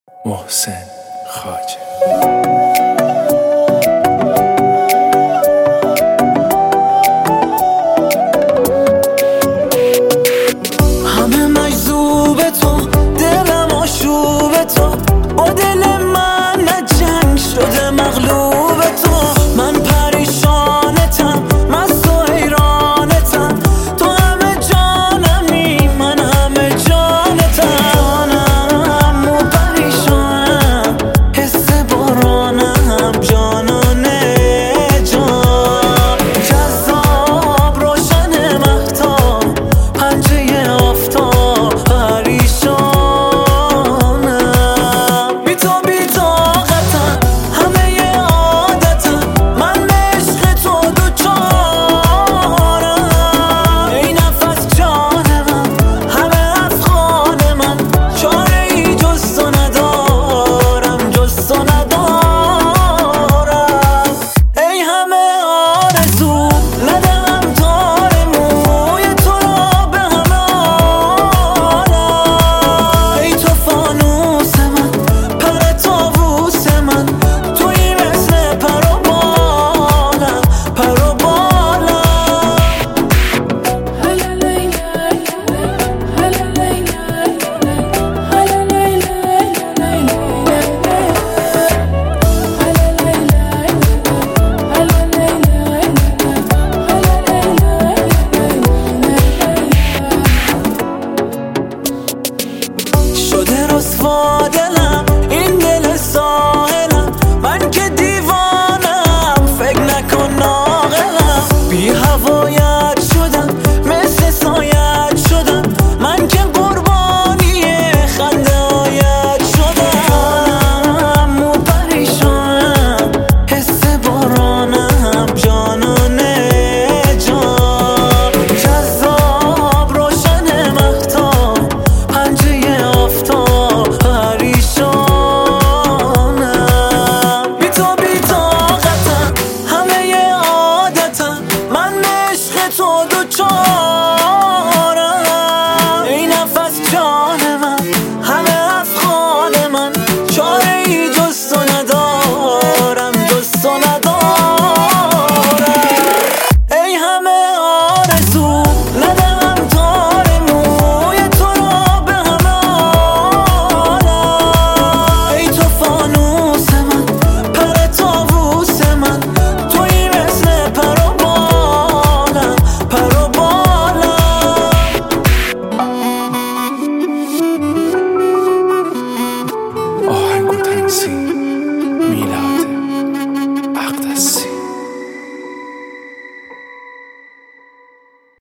محسن خواجه. همه مجذوب تو، دلم آشوب تو، با دل من نه جنگ شده مغلوب تو. من پریشانتم، مست و حیرانتم، تو همه جانمی، من همه جانتم. و پریشانم، حس بارانم، جانانه جان جذاب، روشن مهتاب، پنجه آفتاب، پریشانم. بی تو بی طاقتم، همه عادتم، من عشق تو دوچارم. ای نفس جان من، همه افغان من، چاره ای جز تو ندارم، جز تو ندارم. ای همه آرزو، ندهم تار موی تو را به همه عالم. ای تو فانوس من، پر طاووس من، تویی مثل پر و بالم، پر و بالم. شده رسوا دلم، این دل ساحلم، من که دیوانم، فکر نکن ناقلم. بی هوایت شدم، مثل سایت شدم، من که قربانی خنده هایت شدم. و پریشانم، حس بارانم، جانانه جان جذاب، روشن مهتاب، پنجه آفتاب، پریشانم. بی تو بی طاقتم، همه عادتم، من عشق تو دوچارم. ای نفس جان من، همه افغان من، چاره ای جز تو ندارم، جز تو ندارم. ای همه آرزو، ندهم تار موی تو را به همه عالم. ای تو فانوس من، پر طاووس من، تویی مثل پر و بالم، پر و بالم. آهنگ و تنظیم